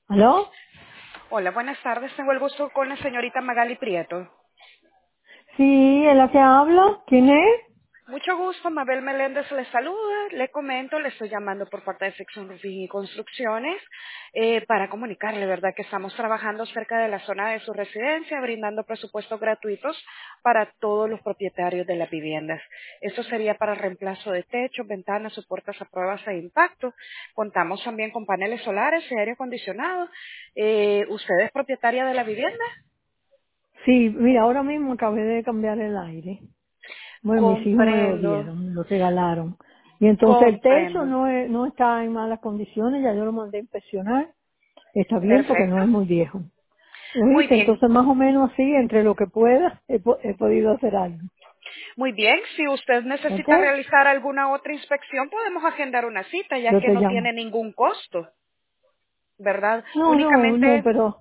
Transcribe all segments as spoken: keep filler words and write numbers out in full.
¿Aló? Hola, buenas tardes. Tengo el gusto con la señorita Magali Prieto. Sí, ¿es la que habla? ¿Quién es? Mucho gusto, Mabel Meléndez le saluda. Le comento, le estoy llamando por parte de Sección Roofing y Construcciones eh, para comunicarle, ¿verdad?, que estamos trabajando cerca de la zona de su residencia, brindando presupuestos gratuitos para todos los propietarios de las viviendas. Esto sería para reemplazo de techos, ventanas o puertas a pruebas de impacto. Contamos también con paneles solares y aire acondicionado. Eh, ¿Usted es propietaria de la vivienda? Sí, mira, ahora mismo acabé de cambiar el aire. Bueno, mis hijos me lo Comprendo, dieron, me lo regalaron. Y entonces el techo comprendo. no es, no está en malas condiciones, ya yo lo mandé a inspeccionar. Está bien porque Perfecto. no es muy viejo. Muy ¿Oíste? bien, Entonces más o menos así, entre lo que pueda, he, po- he podido hacer algo. muy bien. Si usted ¿Ok? necesita realizar alguna otra inspección, podemos agendar una cita, ya Yo que te no llamo. tiene ningún costo, ¿verdad? No, no, no, Únicamente, pero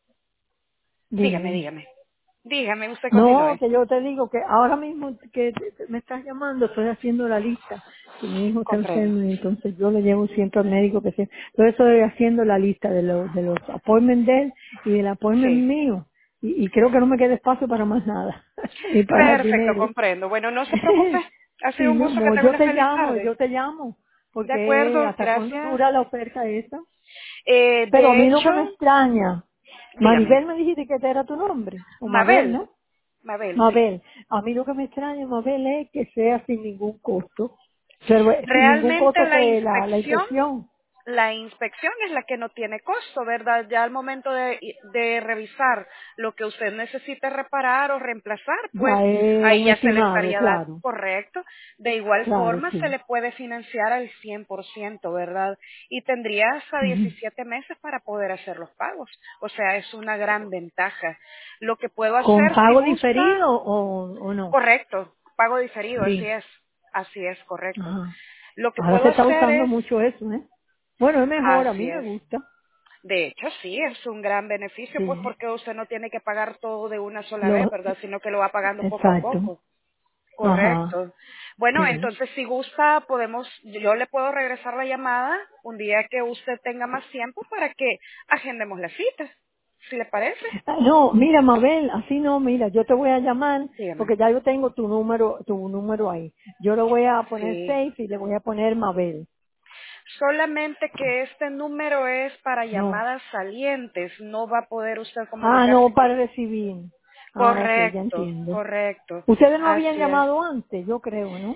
dime, dígame, dime. dígame. Dígame, usted No, continúe. que yo te digo que ahora mismo que te- te- me estás llamando, estoy haciendo la lista, que mi hijo está Comprendo. enfermo y entonces yo le llevo siempre al médico que se... Todo eso estoy haciendo la lista de los, de los appointments de él y del appointment Sí. mío. Y, y creo que no me queda espacio para más nada, ni para Perfecto, dinero. comprendo. Bueno, no se preocupe. Ha Sí, sido un mi gusto, que amor, tenga yo una te feliz llamo, tarde. yo te llamo, De porque acuerdo, ¿hasta cuándo gracias. dura la oferta esa? Eh, Pero a de mí lo que me hecho, extraña, dígame. Maribel me dijiste que este era tu nombre, o Mabel, Mabel. ¿no? Mabel, sí. Mabel, a mí lo que me extraña, Mabel, es que sea sin ningún costo. Pero eh, sin ningún Realmente costo la que la, la inspección inspección La inspección es la que no tiene costo, ¿verdad? Ya al momento de, de revisar lo que usted necesite reparar o reemplazar, pues ya es ahí un ya se le estimado, estaría dando claro, correcto. De igual claro, forma, se sí. le puede financiar al cien por ciento, ¿verdad? Y tendría hasta Ujú. diecisiete meses para poder hacer los pagos. O sea, es una gran ventaja. Lo que puedo ¿Con hacer, si pago gusta, diferido o, o no? correcto, pago diferido, así Sí. es, así es, correcto. Ajá. Lo que Ahora puedo se está hacer usando es, mucho eso, ¿eh? Bueno, es mejor, a mí así me es. gusta. De hecho, sí, es un gran beneficio, pues Sí. porque usted no tiene que pagar todo de una sola vez, Lo, ¿verdad? Sino que lo va pagando poco a exacto. poco. Ajá. Correcto. Bueno, Sí. entonces si gusta, podemos, yo le puedo regresar la llamada un día que usted tenga más tiempo para que agendemos la cita, si le parece. Ah, no, mira, Mabel, así no, mira, yo te voy a llamar Dígame. porque ya yo tengo tu número, tu número ahí. Yo lo voy a poner Sí. safe y le voy a poner Mabel. Solamente que este número es para No. llamadas salientes, no va a poder usted Ah, comunicarse no, con... para recibir. Ah, ok, ya Correcto, entiendo. correcto, Ustedes no habían así es. llamado antes, yo creo, ¿no?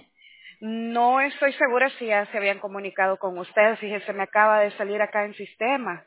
No estoy segura si ya se habían comunicado con usted. Fíjese, me acaba de salir acá en sistema.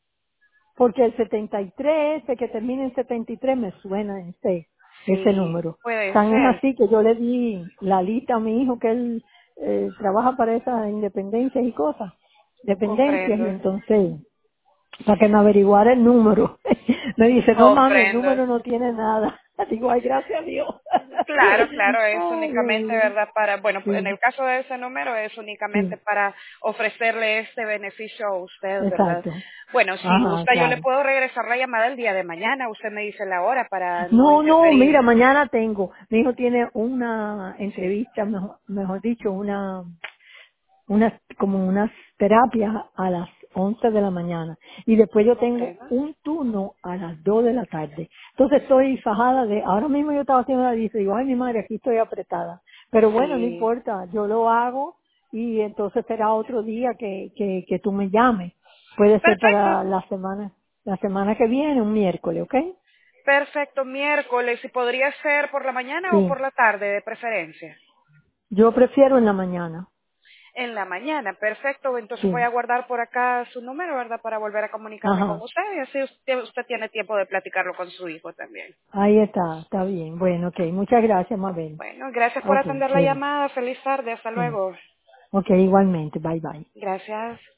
Porque el setenta y tres, ese que termina en setenta y tres me suena en ese, ese Sí, número. puede Tan es ser. así que yo le di la lista a mi hijo que él eh, trabaja para esas independencias y cosas, dependencias, y Comprendo. entonces para que me averiguara el número. Me dice, no mami, el Comprendo. número no tiene nada. Digo, ay, gracias a Dios. Claro, claro, es Ay, Dios únicamente, mío. ¿verdad? Para, bueno, en Sí, el caso de ese número es sí, únicamente para ofrecerle este beneficio a usted, ¿verdad? exacto. Bueno, si Ajá, gusta, yo le claro. puedo regresar la llamada el día de mañana. Usted me dice la hora para no No, no, interferir. mira, mañana tengo. Mi hijo tiene una entrevista, mejor, mejor dicho, una unas como unas terapias a las once de la mañana y después yo tengo Comprendo. un turno a las dos de la tarde. Entonces estoy fajada de, ahora mismo yo estaba haciendo la lista y digo, ay mi madre, aquí estoy apretada. Pero bueno, no Sí. importa, yo lo hago y entonces será otro día que, que, que tú me llames. Puede ser Perfecto. para la semana, la semana que viene, un miércoles, ¿ok? Perfecto, miércoles. ¿Y podría ser por la mañana o Sí, por la tarde de preferencia? yo prefiero en la mañana, En la mañana, perfecto. Entonces voy sí. a guardar por acá su número, ¿verdad? Para volver a comunicarme con Ajá, usted y así usted, usted tiene tiempo de platicarlo con su hijo también. ahí está, está bien. Bueno, ok, muchas gracias, Mabel. Bueno, gracias por Ok, atender la bueno, llamada. Feliz tarde. Hasta bueno. luego. Ok, igualmente. Bye bye. Gracias.